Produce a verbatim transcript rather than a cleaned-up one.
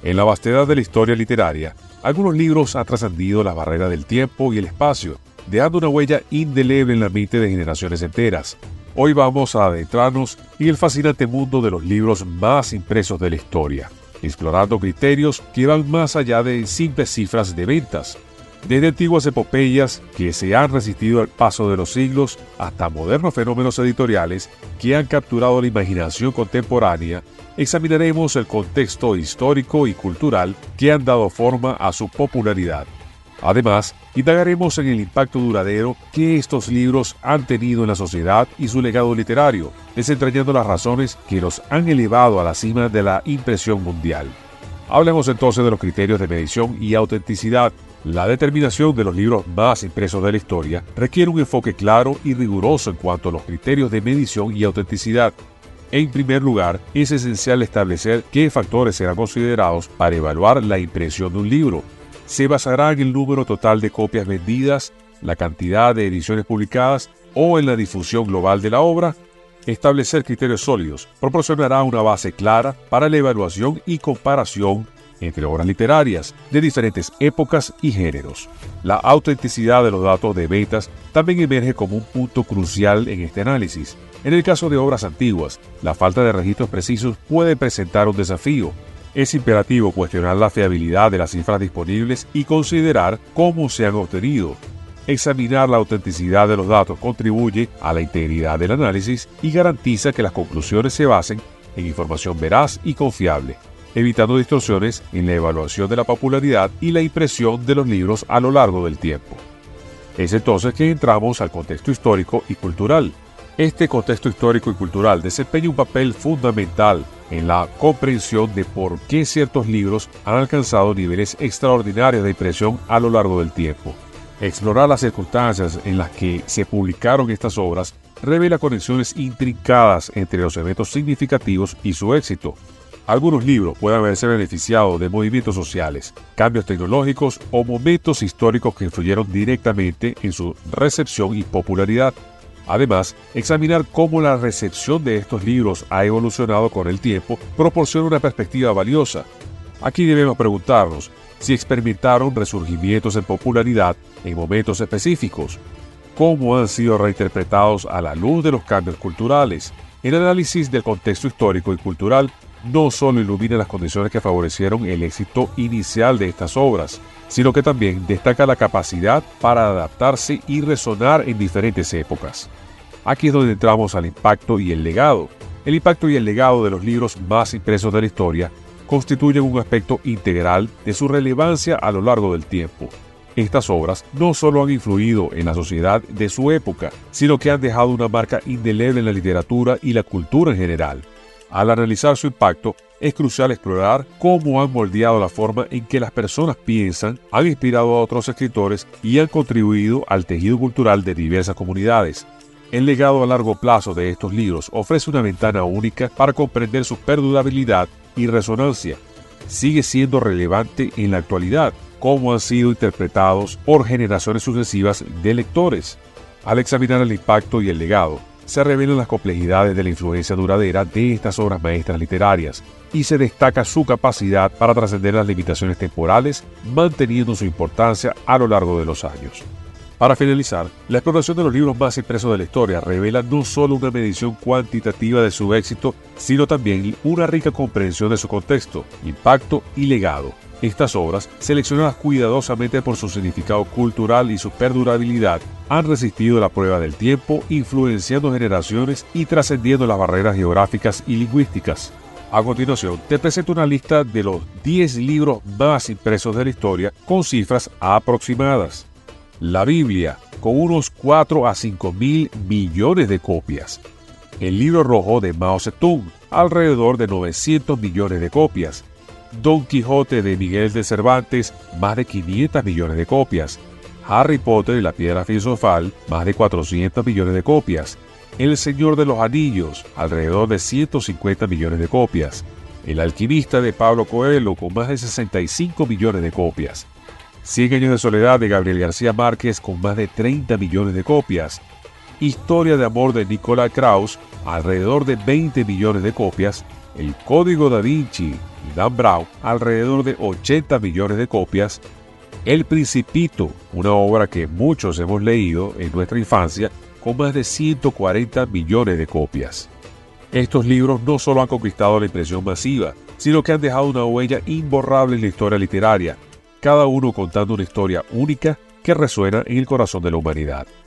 En la vastedad de la historia literaria, algunos libros han trascendido las barreras del tiempo y el espacio, dejando una huella indeleble en la mente de generaciones enteras. Hoy vamos a adentrarnos en el fascinante mundo de los libros más impresos de la historia, explorando criterios que van más allá de simples cifras de ventas. Desde antiguas epopeyas que se han resistido al paso de los siglos hasta modernos fenómenos editoriales que han capturado la imaginación contemporánea, examinaremos el contexto histórico y cultural que han dado forma a su popularidad. Además, indagaremos en el impacto duradero que estos libros han tenido en la sociedad y su legado literario, desentrañando las razones que los han elevado a la cima de la impresión mundial. Hablemos entonces de los criterios de medición y autenticidad. La determinación de los libros más impresos de la historia requiere un enfoque claro y riguroso en cuanto a los criterios de medición y autenticidad. En primer lugar, es esencial establecer qué factores serán considerados para evaluar la impresión de un libro. Se basará en el número total de copias vendidas, la cantidad de ediciones publicadas o en la difusión global de la obra. Establecer criterios sólidos proporcionará una base clara para la evaluación y comparación entre obras literarias de diferentes épocas y géneros. La autenticidad de los datos de ventas también emerge como un punto crucial en este análisis. En el caso de obras antiguas, la falta de registros precisos puede presentar un desafío. Es imperativo cuestionar la fiabilidad de las cifras disponibles y considerar cómo se han obtenido. Examinar la autenticidad de los datos contribuye a la integridad del análisis y garantiza que las conclusiones se basen en información veraz y confiable, evitando distorsiones en la evaluación de la popularidad y la impresión de los libros a lo largo del tiempo. Es entonces que entramos al contexto histórico y cultural. Este contexto histórico y cultural desempeña un papel fundamental en la comprensión de por qué ciertos libros han alcanzado niveles extraordinarios de impresión a lo largo del tiempo. Explorar las circunstancias en las que se publicaron estas obras revela conexiones intrincadas entre los eventos significativos y su éxito. Algunos libros pueden haberse beneficiado de movimientos sociales, cambios tecnológicos o momentos históricos que influyeron directamente en su recepción y popularidad. Además, examinar cómo la recepción de estos libros ha evolucionado con el tiempo proporciona una perspectiva valiosa. Aquí debemos preguntarnos si experimentaron resurgimientos en popularidad en momentos específicos, cómo han sido reinterpretados a la luz de los cambios culturales. El análisis del contexto histórico y cultural no solo ilumina las condiciones que favorecieron el éxito inicial de estas obras, sino que también destaca la capacidad para adaptarse y resonar en diferentes épocas. Aquí es donde entramos al impacto y el legado. El impacto y el legado de los libros más impresos de la historia constituyen un aspecto integral de su relevancia a lo largo del tiempo. Estas obras no solo han influido en la sociedad de su época, sino que han dejado una marca indeleble en la literatura y la cultura en general. Al analizar su impacto, es crucial explorar cómo han moldeado la forma en que las personas piensan, han inspirado a otros escritores y han contribuido al tejido cultural de diversas comunidades. El legado a largo plazo de estos libros ofrece una ventana única para comprender su perdurabilidad y resonancia. Sigue siendo relevante en la actualidad, cómo han sido interpretados por generaciones sucesivas de lectores. Al examinar el impacto y el legado, se revelan las complejidades de la influencia duradera de estas obras maestras literarias y se destaca su capacidad para trascender las limitaciones temporales, manteniendo su importancia a lo largo de los años. Para finalizar, la exploración de los libros más impresos de la historia revela no solo una medición cuantitativa de su éxito, sino también una rica comprensión de su contexto, impacto y legado. Estas obras, seleccionadas cuidadosamente por su significado cultural y su perdurabilidad, han resistido la prueba del tiempo, influenciando generaciones y trascendiendo las barreras geográficas y lingüísticas. A continuación, te presento una lista de los diez libros más impresos de la historia con cifras aproximadas. La Biblia, con unos cuatro a cinco mil millones de copias. El Libro Rojo de Mao Zedong, alrededor de novecientos millones de copias. Don Quijote de Miguel de Cervantes, más de quinientos millones de copias. Harry Potter y la Piedra Filosofal, más de cuatrocientos millones de copias. El Señor de los Anillos, alrededor de ciento cincuenta millones de copias. El Alquimista de Pablo Coelho, con más de sesenta y cinco millones de copias. Cien años de soledad de Gabriel García Márquez, con más de treinta millones de copias. Historia de amor de Nicola Kraus, alrededor de veinte millones de copias. El Código da Vinci y Dan Brown, alrededor de ochenta millones de copias. El Principito, una obra que muchos hemos leído en nuestra infancia, con más de ciento cuarenta millones de copias. Estos libros no solo han conquistado la impresión masiva, sino que han dejado una huella imborrable en la historia literaria, cada uno contando una historia única que resuena en el corazón de la humanidad.